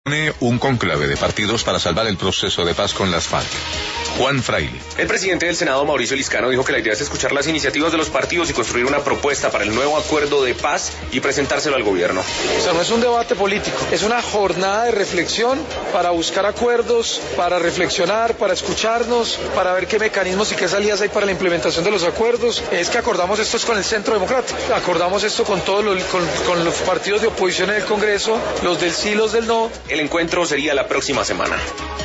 Un conclave de partidos para salvar el proceso de paz con las FARC. Juan Fraile. El presidente del Senado, Mauricio Liscano, dijo que la idea es escuchar las iniciativas de los partidos y construir una propuesta para el nuevo acuerdo de paz y presentárselo al gobierno. O sea, no es un debate político, es una jornada de reflexión para buscar acuerdos, para reflexionar, para escucharnos, para ver qué mecanismos y qué salidas hay para la implementación de los acuerdos. Es que acordamos esto con el Centro Democrático, acordamos esto con todos con los partidos de oposición en el Congreso, los del sí, los del no. El encuentro sería la próxima semana.